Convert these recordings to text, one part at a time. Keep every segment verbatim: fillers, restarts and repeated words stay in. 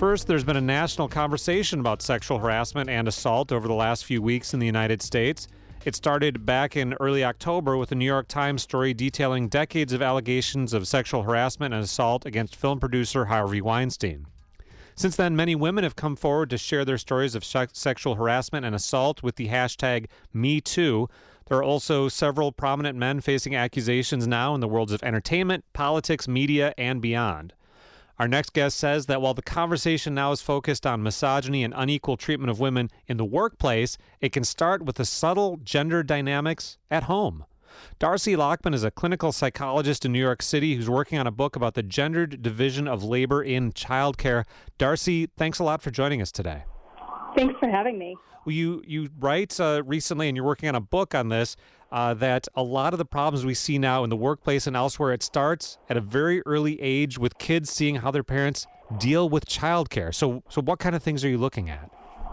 First, there's been a national conversation about sexual harassment and assault over the last few weeks in the United States. It started back in early October with a New York Times story detailing decades of allegations of sexual harassment and assault against film producer Harvey Weinstein. Since then, many women have come forward to share their stories of sh- sexual harassment and assault with the hashtag MeToo. There are also several prominent men facing accusations now in the worlds of entertainment, politics, media, and beyond. Our next guest says that while the conversation now is focused on misogyny and unequal treatment of women in the workplace, it can start with the subtle gender dynamics at home. Darcy Lockman is a clinical psychologist in New York City who's working on a book about the gendered division of labor in childcare. Darcy, thanks a lot for joining us today. Thanks for having me. Well, you, you write uh, recently, and you're working on a book on this, uh, that a lot of the problems we see now in the workplace and elsewhere, it starts at a very early age with kids seeing how their parents deal with childcare. So, so what kind of things are you looking at?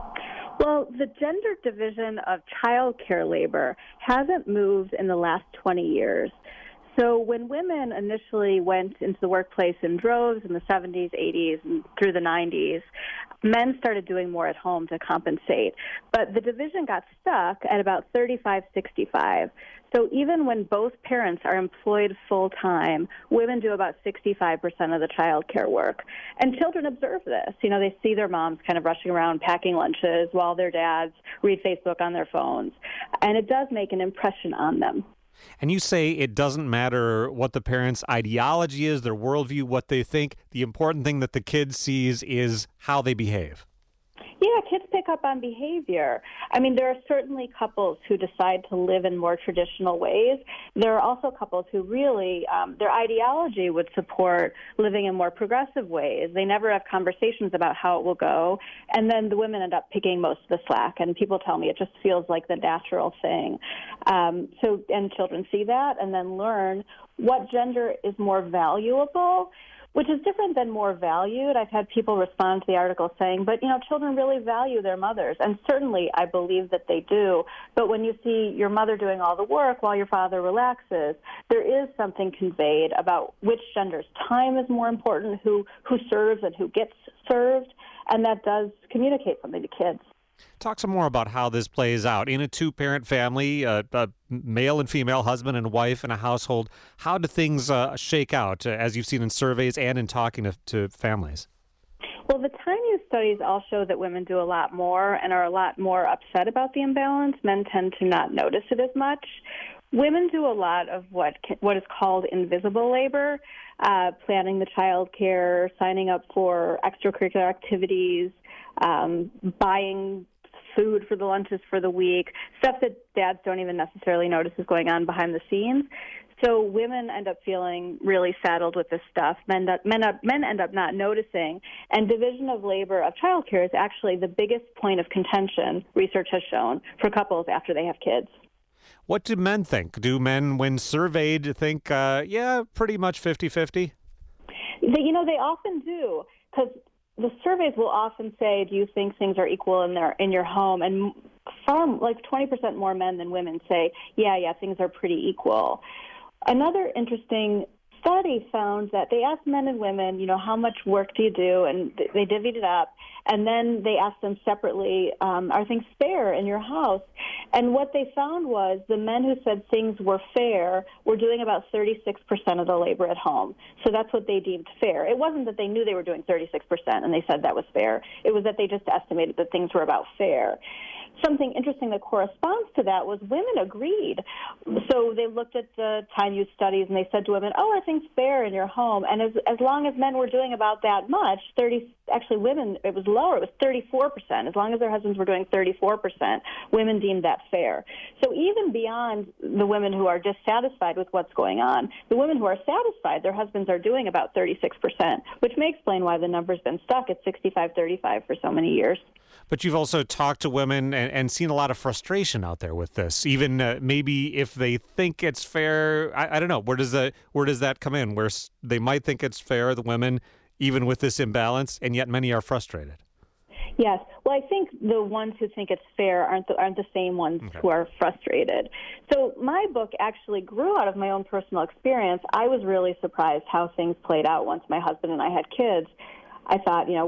Well, the gender division of child care labor hasn't moved in the last twenty years. So when women initially went into the workplace in droves in the seventies, eighties, and through the nineties, men started doing more at home to compensate. But the division got stuck at about thirty-five sixty-five. So even when both parents are employed full-time, women do about sixty-five percent of the child care work. And children observe this. You know, they see their moms kind of rushing around packing lunches while their dads read Facebook on their phones. And it does make an impression on them. And you say it doesn't matter what the parents' ideology is, their worldview, what they think. The important thing that the kid sees is how they behave. Yeah, kids pick up on behavior. I mean, there are certainly couples who decide to live in more traditional ways. There are also couples who really, um, their ideology would support living in more progressive ways. They never have conversations about how it will go, and then the women end up picking most of the slack, and people tell me it just feels like the natural thing. Um, so, and children see that and then learn what gender is more valuable, which is different than more valued. I've had people respond to the article saying, but, you know, children really value their mothers. And certainly I believe that they do. But when you see your mother doing all the work while your father relaxes, there is something conveyed about which gender's time is more important, who, who serves and who gets served. And that does communicate something to kids. Talk some more about how this plays out. In a two-parent family, uh, a male and female, husband and wife in a household, how do things uh, shake out, uh, as you've seen in surveys and in talking to, to families? Well, the Time Use studies all show that women do a lot more and are a lot more upset about the imbalance. Men tend to not notice it as much. Women do a lot of what what is called invisible labor, uh, planning the child care, signing up for extracurricular activities, um, buying food for the lunches for the week, stuff that dads don't even necessarily notice is going on behind the scenes. So women end up feeling really saddled with this stuff. Men, men, up, men end up not noticing. And division of labor of childcare is actually the biggest point of contention, research has shown, for couples after they have kids. What do men think? Do men, when surveyed, think, uh, yeah, pretty much fifty-fifty? They, you know, they often do, because the surveys will often say, do you think things are equal in their in your home? And far, like twenty percent more men than women say, yeah, yeah, things are pretty equal. Another interesting study found that they asked men and women, you know, how much work do you do? And they divvied it up. And then they asked them separately, um, are things fair in your house? And what they found was the men who said things were fair were doing about thirty-six percent of the labor at home. So that's what they deemed fair. It wasn't that they knew they were doing thirty-six percent and they said that was fair. It was that they just estimated that things were about fair. Something interesting that corresponds to that was women agreed. So they looked at the time use studies and they said to women, oh, are things fair in your home? And as as long as men were doing about that much, thirty actually women, it was lower, it was thirty-four percent. As long as their husbands were doing thirty-four percent, women deemed that fair. So even beyond the women who are dissatisfied with what's going on, the women who are satisfied, their husbands are doing about thirty-six percent, which may explain why the number's been stuck at sixty-five thirty-five for so many years. But you've also talked to women and, and seen a lot of frustration out there with this. Even uh, maybe if they think it's fair, I, I don't know. Where does the where does that come in? Where they might think it's fair, the women, even with this imbalance, and yet many are frustrated. Yes. Well, I think the ones who think it's fair aren't the, aren't the same ones okay. who are frustrated. So my book actually grew out of my own personal experience. I was really surprised how things played out once my husband and I had kids. I thought, you know, we're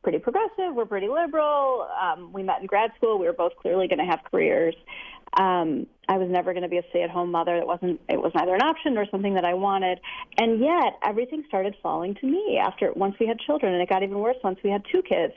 pretty progressive. We're pretty liberal. Um, we met in grad school. We were both clearly going to have careers. Um, I was never going to be a stay-at-home mother. That wasn't. It was neither an option nor something that I wanted. And yet, everything started falling to me after once we had children, and it got even worse once we had two kids.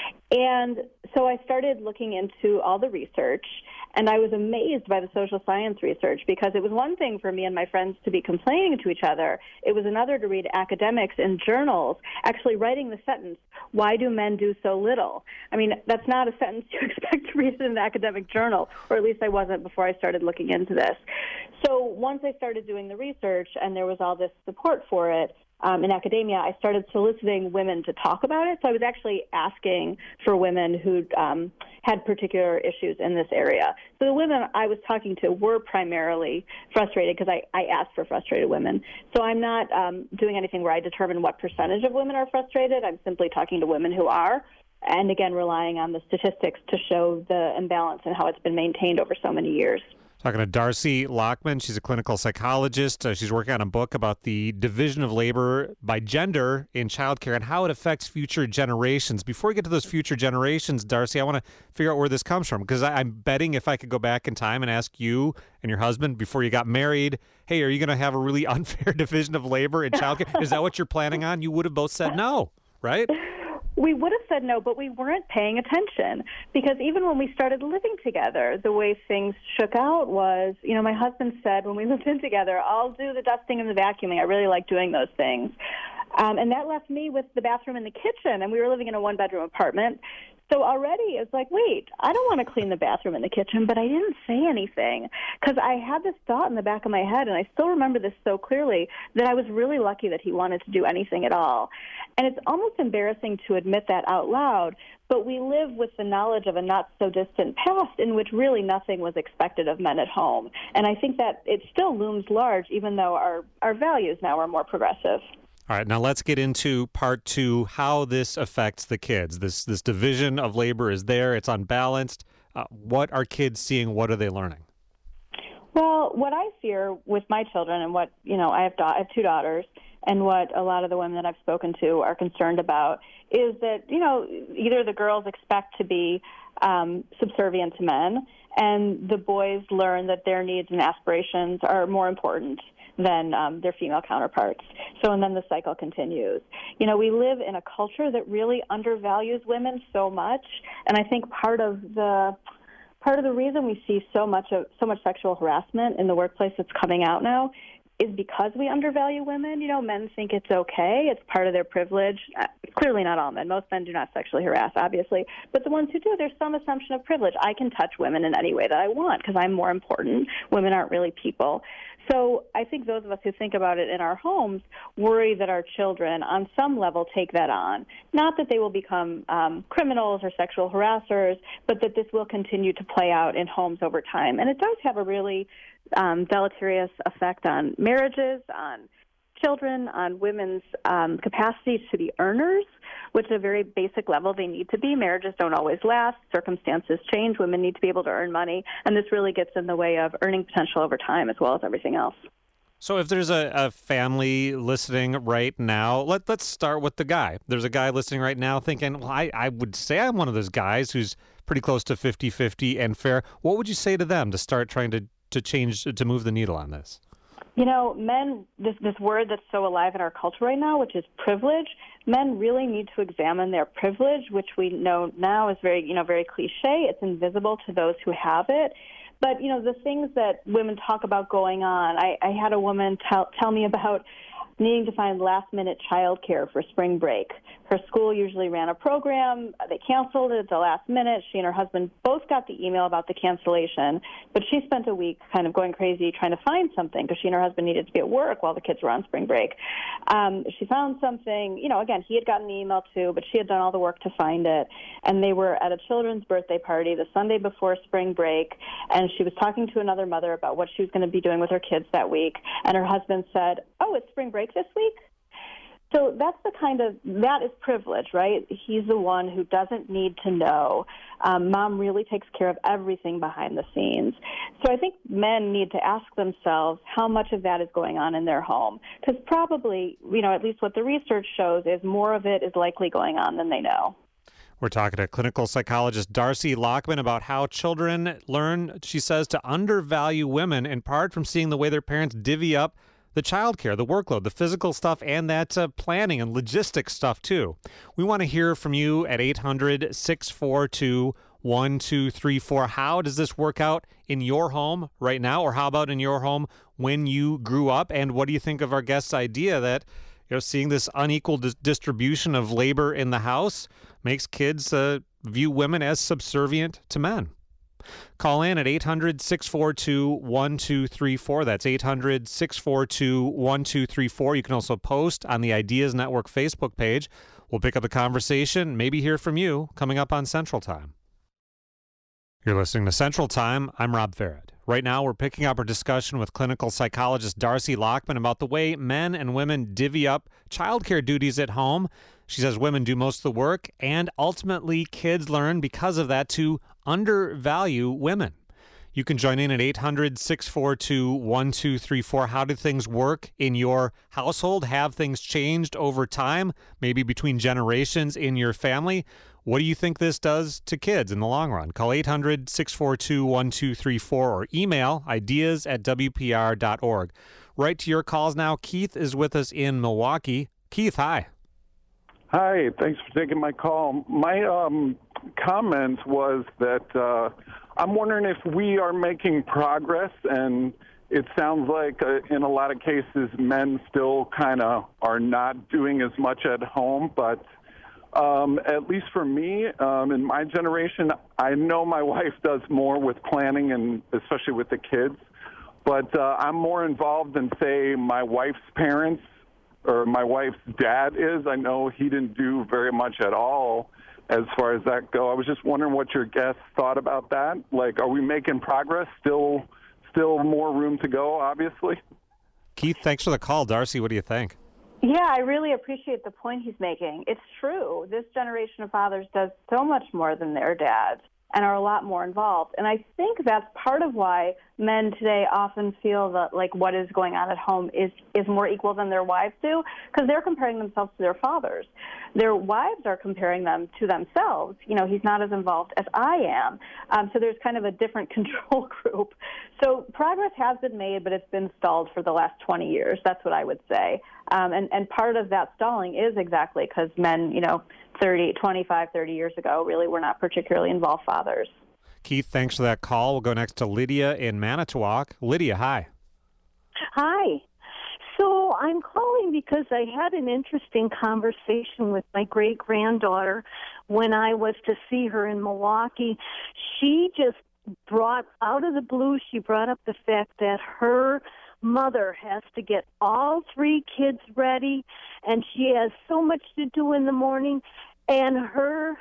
And so I started looking into all the research, and I was amazed by the social science research, because it was one thing for me and my friends to be complaining to each other. It was another to read academics in journals actually writing the sentence, "Why do men do so little?" I mean, that's not a sentence you expect to read in an academic journal, or at least I wasn't before I started looking into this. So once I started doing the research and there was all this support for it, Um, in academia, I started soliciting women to talk about it. So I was actually asking for women who um, had particular issues in this area. So the women I was talking to were primarily frustrated, because I, I asked for frustrated women. So I'm not um, doing anything where I determine what percentage of women are frustrated. I'm simply talking to women who are, and again, relying on the statistics to show the imbalance and how it's been maintained over so many years. Talking to Darcy Lockman. She's a clinical psychologist. Uh, she's working on a book about the division of labor by gender in childcare and how it affects future generations. Before we get to those future generations, Darcy, I want to figure out where this comes from, because I'm betting if I could go back in time and ask you and your husband before you got married, hey, are you going to have a really unfair division of labor in childcare? Is that what you're planning on? You would have both said no, right? We would have said no, but we weren't paying attention, because even when we started living together, the way things shook out was, you know, my husband said when we moved in together, I'll do the dusting and the vacuuming. I really like doing those things. Um, and that left me with the bathroom and the kitchen, and we were living in a one-bedroom apartment. So already it's like, wait, I don't want to clean the bathroom and the kitchen, but I didn't say anything, because I had this thought in the back of my head, and I still remember this so clearly, that I was really lucky that he wanted to do anything at all. And it's almost embarrassing to admit that out loud, but we live with the knowledge of a not-so-distant past in which really nothing was expected of men at home. And I think that it still looms large, even though our, our values now are more progressive. All right, now let's get into part two, how this affects the kids. This this division of labor is there. It's unbalanced. Uh, what are kids seeing? What are they learning? Well, what I fear with my children, and what, you know, I have, da- I have two daughters, and what a lot of the women that I've spoken to are concerned about is that, you know, either the girls expect to be um, subservient to men, and the boys learn that their needs and aspirations are more important than um, their female counterparts. So, and then the cycle continues. You know, we live in a culture that really undervalues women so much, and I think part of the part of the reason we see so much of so much sexual harassment in the workplace that's coming out now is because we undervalue women. You know, men think it's okay. It's part of their privilege. Uh, clearly not all men. Most men do not sexually harass, obviously. But the ones who do, there's some assumption of privilege. I can touch women in any way that I want because I'm more important. Women aren't really people. So I think those of us who think about it in our homes worry that our children on some level take that on. Not that they will become um, criminals or sexual harassers, but that this will continue to play out in homes over time. And it does have a really um, deleterious effect on marriages, on children, on women's um, capacity to be earners, which at a very basic level they need to be. Marriages don't always last. Circumstances change. Women need to be able to earn money, and this really gets in the way of earning potential over time as well as everything else. So if there's a, a family listening right now, let, let's start with the guy. There's a guy listening right now thinking, well, I, I would say I'm one of those guys who's pretty close to fifty-fifty and fair. What would you say to them to start trying to, to change, to move the needle on this? You know, men, this, this word that's so alive in our culture right now, which is privilege, men really need to examine their privilege, which we know now is very, you know, very cliche. It's invisible to those who have it. But, you know, the things that women talk about going on, I, I had a woman tell, tell me about needing to find last-minute childcare for spring break. Her school usually ran a program. They canceled it at the last minute. She and her husband both got the email about the cancellation, but she spent a week kind of going crazy trying to find something because she and her husband needed to be at work while the kids were on spring break. Um, she found something. You know, again, he had gotten the email too, but she had done all the work to find it. And they were at a children's birthday party the Sunday before spring break, and she was talking to another mother about what she was going to be doing with her kids that week. And her husband said, "Oh, it's spring break this week?" So that's the kind of, that is privilege, right? He's the one who doesn't need to know. Um, mom really takes care of everything behind the scenes. So I think men need to ask themselves how much of that is going on in their home. Because probably, you know, at least what the research shows is more of it is likely going on than they know. We're talking to clinical psychologist Darcy Lockman about how children learn, she says, to undervalue women, in part from seeing the way their parents divvy up the childcare, the workload, the physical stuff, and that uh, planning and logistics stuff, too. We want to hear from you at eight hundred, six four two, one two three four. How does this work out in your home right now, or how about in your home when you grew up? And what do you think of our guest's idea that, you know, seeing this unequal dis- distribution of labor in the house makes kids uh, view women as subservient to men? Call in at eight hundred, six four two, one two three four. That's eight hundred, six four two, one two three four. You can also post on the Ideas Network Facebook page. We'll pick up the conversation, maybe hear from you, coming up on Central Time. You're listening to Central Time. I'm Rob Farrett. Right now, we're picking up our discussion with clinical psychologist Darcy Lockman about the way men and women divvy up childcare duties at home. She says women do most of the work, and ultimately kids learn because of that to undervalue women. You can join in at eight hundred, six four two, one two three four. How do things work in your household? Have things changed over time, maybe between generations in your family? What do you think this does to kids in the long run? Call eight hundred, six four two, one two three four or email ideas at w p r dot org. Right to your calls now. Keith is with us in Milwaukee. Keith, hi. Hi, thanks for taking my call. My um, comment was that uh, I'm wondering if we are making progress, and it sounds like uh, in a lot of cases men still kind of are not doing as much at home, but um, at least for me, um, in my generation, I know my wife does more with planning, and especially with the kids, but uh, I'm more involved than, say, my wife's parents or my wife's dad is. I know he didn't do very much at all as far as that go. I was just wondering what your guests thought about that. Like, are we making progress? Still, still more room to go, obviously. Keith, thanks for the call. Darcy, what do you think? Yeah, I really appreciate the point he's making. It's true. This generation of fathers does so much more than their dads and are a lot more involved. And I think that's part of why men today often feel that, like, what is going on at home is, is more equal than their wives do, because they're comparing themselves to their fathers. Their wives are comparing them to themselves. You know, he's not as involved as I am. Um, so there's kind of a different control group. So progress has been made, but it's been stalled for the last twenty years. That's what I would say. Um, and, and part of that stalling is exactly because men, you know, thirty, twenty-five, thirty years ago, really were not particularly involved fathers. Keith, thanks for that call. We'll go next to Lydia in Manitowoc. Lydia, hi. Hi. So I'm calling because I had an interesting conversation with my great-granddaughter when I was to see her in Milwaukee. She just brought, out of the blue, she brought up the fact that her mother has to get all three kids ready, and she has so much to do in the morning, and her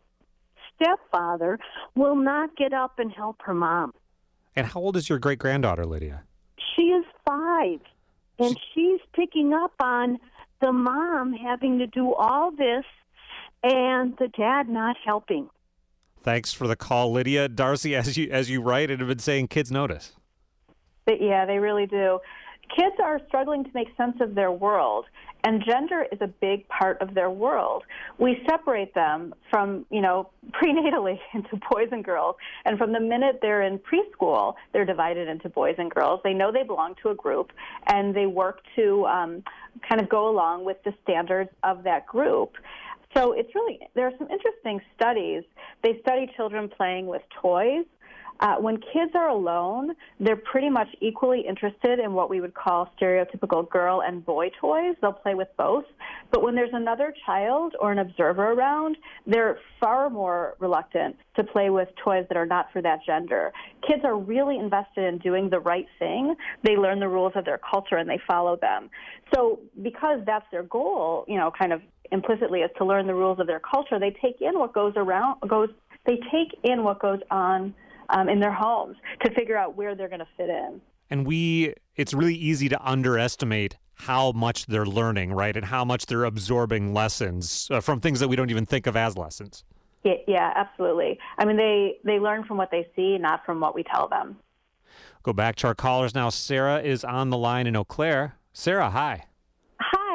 stepfather will not get up and help her mom. And how old is your great-granddaughter, Lydia? She is five, and she's picking up on the mom having to do all this and the dad not helping. Thanks for the call, Lydia. Darcy, as you as you write and have been saying, kids notice. But yeah, they really do. Kids are struggling to make sense of their world, and gender is a big part of their world. We separate them from, you know, prenatally into boys and girls, and from the minute they're in preschool, they're divided into boys and girls. They know they belong to a group, and they work to um, kind of go along with the standards of that group. So it's really, there are some interesting studies. They study children playing with toys. Uh, when kids are alone, they're pretty much equally interested in what we would call stereotypical girl and boy toys. They'll play with both. But when there's another child or an observer around, they're far more reluctant to play with toys that are not for that gender. Kids are really invested in doing the right thing. They learn the rules of their culture and they follow them. So because that's their goal, you know, kind of implicitly is to learn the rules of their culture, they take in what goes around, goes, they take in what goes on Um, in their homes to figure out where they're going to fit in. And we, it's really easy to underestimate how much they're learning, right? And how much they're absorbing lessons uh, from things that we don't even think of as lessons. Yeah, yeah, absolutely. I mean, they, they learn from what they see, not from what we tell them. Go back to our callers now. Sarah is on the line in Eau Claire. Sarah, hi. Hi.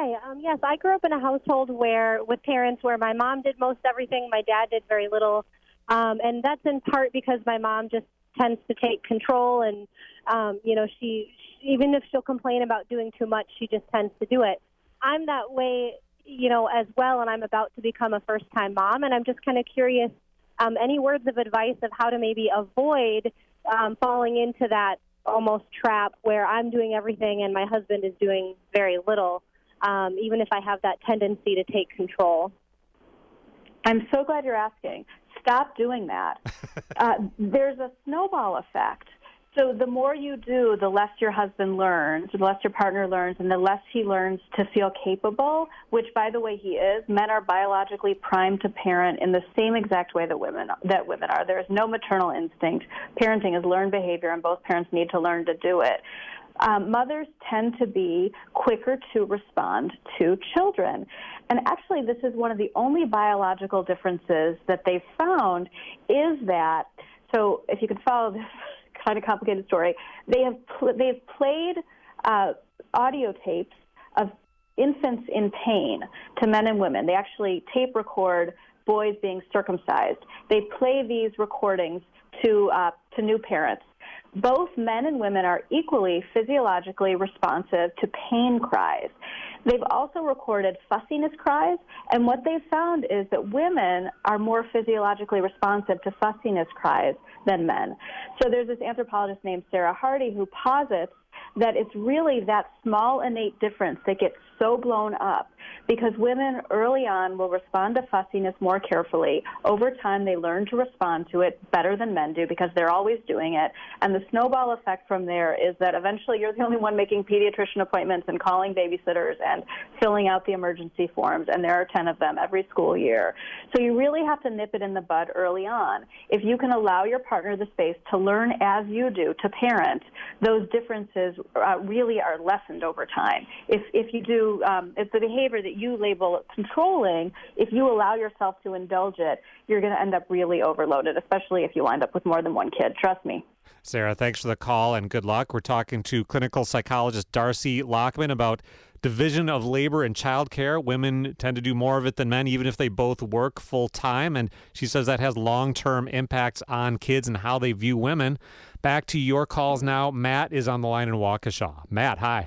Hi. Um, yes, I grew up in a household where, with parents, where my mom did most everything, my dad did very little, um, and that's in part because my mom just tends to take control, and um, you know, she, she even if she'll complain about doing too much, she just tends to do it. I'm that way, you know, as well, and I'm about to become a first-time mom, and I'm just kind of curious. Um, any words of advice of how to maybe avoid um, falling into that almost trap where I'm doing everything and my husband is doing very little, um, even if I have that tendency to take control? I'm so glad you're asking. Stop doing that. uh, there's a snowball effect. So the more you do, the less your husband learns, the less your partner learns, and the less he learns to feel capable, which, by the way, he is. Men are biologically primed to parent in the same exact way that women that women are. There is no maternal instinct. Parenting is learned behavior, and both parents need to learn to do it. Um, mothers tend to be quicker to respond to children. And actually, this is one of the only biological differences that they've found is that, so if you could follow this kind of complicated story, they have pl- they've played uh, audio tapes of infants in pain to men and women. They actually tape record boys being circumcised. They play these recordings to uh, to new parents. Both men and women are equally physiologically responsive to pain cries. They've also recorded fussiness cries, and what they've found is that women are more physiologically responsive to fussiness cries than men. So there's this anthropologist named Sarah Hardy who posits that it's really that small innate difference that gets so blown up because women early on will respond to fussiness more carefully. Over time, they learn to respond to it better than men do because they're always doing it. And the snowball effect from there is that eventually you're the only one making pediatrician appointments and calling babysitters and filling out the emergency forms, and there are ten of them every school year. So you really have to nip it in the bud early on. If you can allow your partner the space to learn as you do, to parent, those differences uh, really are lessened over time. If if you do, um, if the behavior that you label controlling, if you allow yourself to indulge it, you're going to end up really overloaded, especially if you wind up with more than one kid. Trust me. Sarah, thanks for the call and good luck. We're talking to clinical psychologist Darcy Lockman about division of labor and childcare. Women tend to do more of it than men, even if they both work full time. And she says that has long-term impacts on kids and how they view women. Back to your calls now. Matt is on the line in Waukesha. Matt, hi.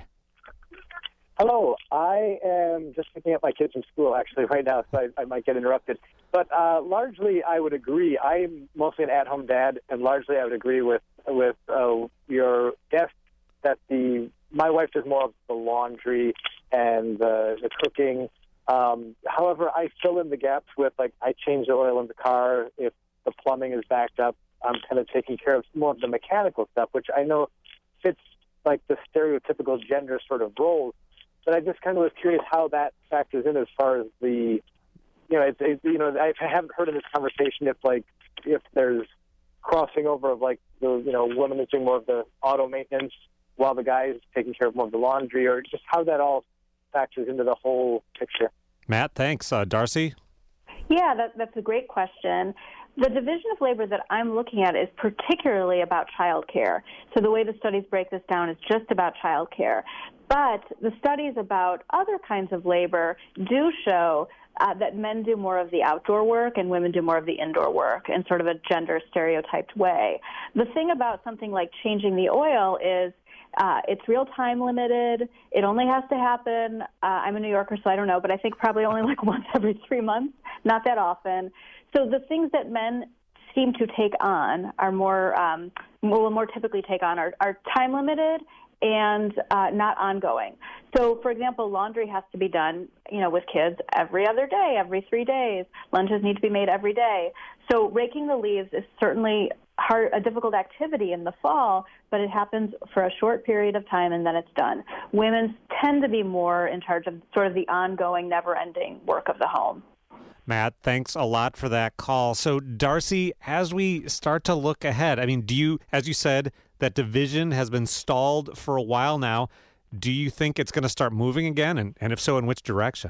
Hello. I am just picking up my kids from school, actually, right now, so I, I might get interrupted. But uh, largely, I would agree. I'm mostly an at-home dad, and largely I would agree with with uh, your guest that the my wife does more of the laundry and the, the cooking. Um, however, I fill in the gaps with, like, I change the oil in the car. If the plumbing is backed up, I'm kind of taking care of more of the mechanical stuff, which I know fits, like, the stereotypical gender sort of roles. But I just kind of was curious how that factors in as far as the, you know, it's, it's, you know, I haven't heard in this conversation if, like, if there's crossing over of, like, the, you know, woman is doing more of the auto maintenance while the guy is taking care of more of the laundry, or just how that all factors into the whole picture. Matt, thanks. Uh, Darcy? Yeah, that, that's a great question. The division of labor that I'm looking at is particularly about child care. So the way the studies break this down is just about child care. But the studies about other kinds of labor do show uh, that men do more of the outdoor work and women do more of the indoor work in sort of a gender stereotyped way. The thing about something like changing the oil is Uh, it's real time limited. It only has to happen. Uh, I'm a New Yorker, so I don't know, but I think probably only like once every three months, not that often. So the things that men seem to take on are more, um, will more typically take on are, are time limited and uh, not ongoing. So, for example, laundry has to be done, you know, with kids every other day, every three days. Lunches need to be made every day. So raking the leaves is certainly hard, a difficult activity in the fall, but it happens for a short period of time and then it's done. Women tend to be more in charge of sort of the ongoing, never-ending work of the home. Matt, thanks a lot for that call. So, Darcy, as we start to look ahead, I mean, do you, as you said, that division has been stalled for a while now. Do you think it's going to start moving again? And, and if so, in which direction?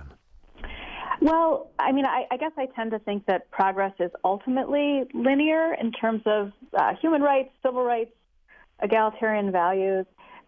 Well, I mean, I, I guess I tend to think that progress is ultimately linear in terms of uh, human rights, civil rights, egalitarian values.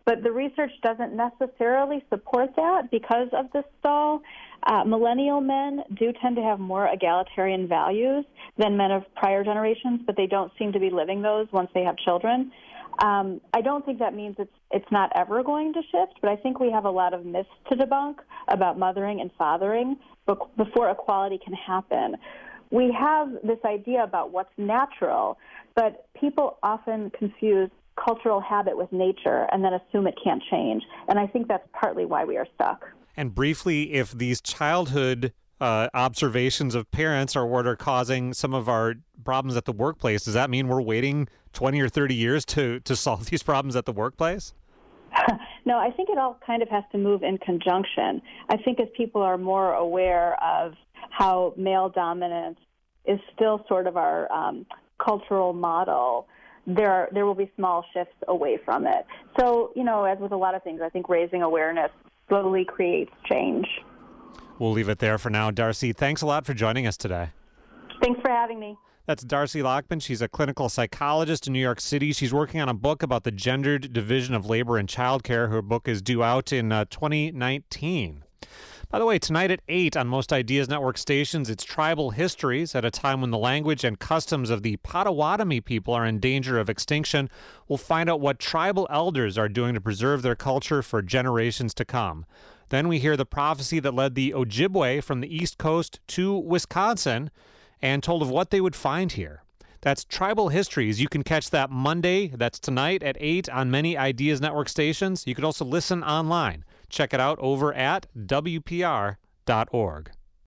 but the research doesn't necessarily support that because of this stall. Uh, millennial men do tend to have more egalitarian values than men of prior generations, but they don't seem to be living those once they have children. Um, I don't think that means it's it's not ever going to shift, but I think we have a lot of myths to debunk about mothering and fathering before equality can happen. We have this idea about what's natural, but people often confuse cultural habit with nature and then assume it can't change. And I think that's partly why we are stuck. And briefly, if these childhood uh, observations of parents are what are causing some of our problems at the workplace, does that mean we're waiting twenty or thirty years to, to solve these problems at the workplace? No, I think it all kind of has to move in conjunction. I think as people are more aware of how male dominance is still sort of our um, cultural model, there are, there will be small shifts away from it. So, you know, as with a lot of things, I think raising awareness slowly creates change. We'll leave it there for now. Darcy, thanks a lot for joining us today. Thanks for having me. That's Darcy Lockman. She's a clinical psychologist in New York City. She's working on a book about the gendered division of labor and childcare. Her book is due out in uh, twenty nineteen. By the way, tonight at eight on most Ideas Network stations, it's Tribal Histories. At a time when the language and customs of the Potawatomi people are in danger of extinction, we'll find out what tribal elders are doing to preserve their culture for generations to come. Then we hear the prophecy that led the Ojibwe from the East Coast to Wisconsin and told of what they would find here. That's Tribal Histories. You can catch that Monday. That's tonight at eight on many Ideas Network stations. You can also listen online. Check it out over at W P R dot org.